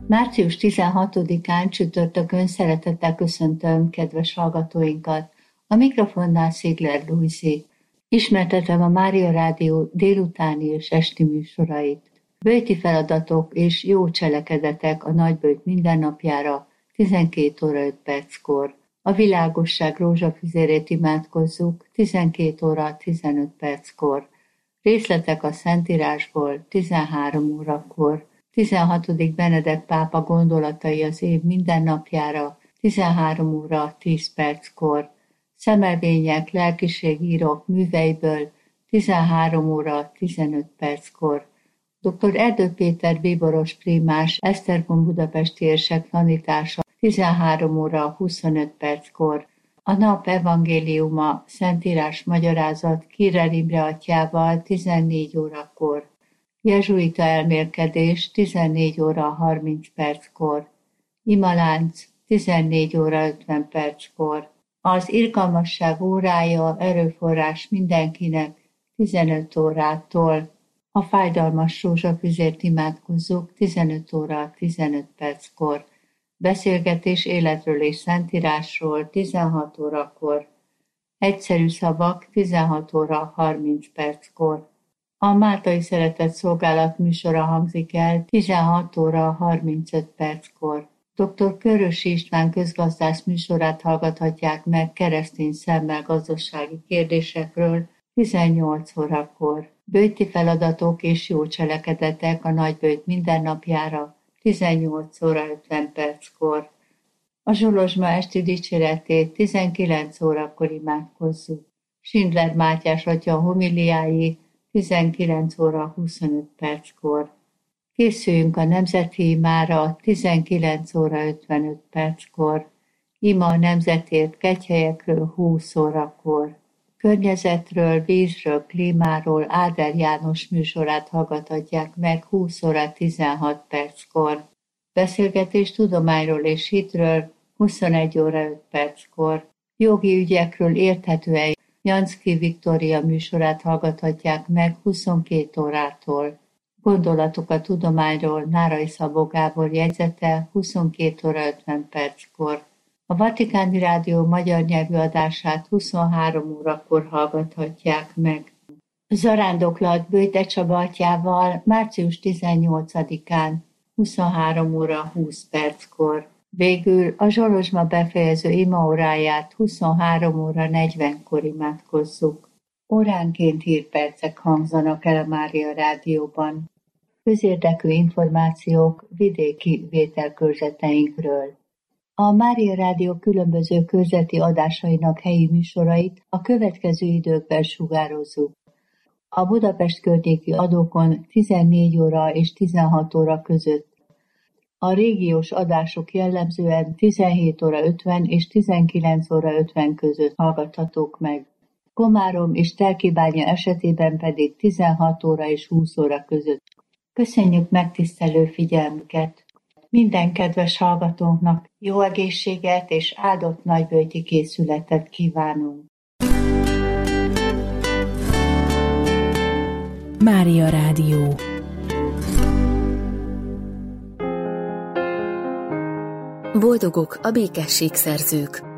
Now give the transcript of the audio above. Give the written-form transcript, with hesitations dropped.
Március 16-án csütörtökön szeretettel köszöntöm kedves hallgatóinkat. A mikrofonnál Szigler Lujzi. Ismertetem a Mária Rádió délutáni és esti műsorait. Böjti feladatok és jó cselekedetek a nagyböjt mindennapjára 12 óra 5 perckor. A világosság rózsafüzérét imádkozzuk 12 óra 15 perckor. Részletek a Szentírásból 13 órakor. 16. Benedek pápa gondolatai az év mindennapjára 13 óra 10 perckor. Szemelvények, lelkiségírok műveiből 13 óra 15 perckor. Dr. Erdő Péter bíboros prímás Esztergom budapesti érsek tanítása 13 óra 25 perckor. A nap evangéliuma Szentírás magyarázat Kirer Imre atyával 14 órakor. Jezsuita elmélkedés 14 óra 30 perckor. Imalánc 14 óra 50 perckor. Az irgalmasság órája erőforrás mindenkinek 15 órától. A fájdalmas rózsafüzért imádkozzuk 15 óra 15 perckor. Beszélgetés életről és Szentírásról 16 órakor. Egyszerű szavak 16 óra 30 perckor. A Máltai Szeretett Szolgálat műsora hangzik el 16 óra 35 perckor. Dr. Körösi István közgazdász műsorát hallgathatják meg keresztény szemmel gazdasági kérdésekről 18 órakor. Böjti feladatok és jó cselekedetek a nagyböjt mindennapjára 18 óra 50 perckor. A Zsolozsma esti dicséretét 19 órakor imádkozzuk. Schindler Mátyás atya homiliái 19 óra 25 perckor. Készüljünk a nemzeti imára 19 óra 55 perckor. Ima a nemzetért kegyhelyekről 20 órakor. Környezetről, vízről, klímáról Áder János műsorát hallgathatják meg 20 óra 16 perckor. Beszélgetés tudományról és hitről 21 óra 5 perckor. Jogi ügyekről érthetően Janszki Viktória műsorát hallgathatják meg 22 órától. Gondolatok a tudományról Nárai Szabó Gábor jegyzete 22 óra 50 perckor. A Vatikáni Rádió magyar nyelvű adását 23 órakor hallgathatják meg. Zarándoklat Böjte Csaba atyával március 18-án 23 óra 20 perckor. Végül a Zsolozsma befejező imaóráját 23 óra 40-kor imádkozzuk. Óránként hírpercek hangzanak el a Mária Rádióban. Közérdekű információk vidéki vételkörzeteinkről. A Mária Rádió különböző körzeti adásainak helyi műsorait a következő időkben sugározzuk. A Budapest környéki adókon 14 óra és 16 óra között. A régiós adások jellemzően 17 óra 50 és 19 óra 50 között hallgathatók meg. Komárom és Telkibánya esetében pedig 16 óra és 20 óra között. Köszönjük megtisztelő figyelmüket! Minden kedves hallgatónknak jó egészséget és áldott nagyböjti készületet kívánunk! Mária Rádió. Boldogok a békesség szerzők,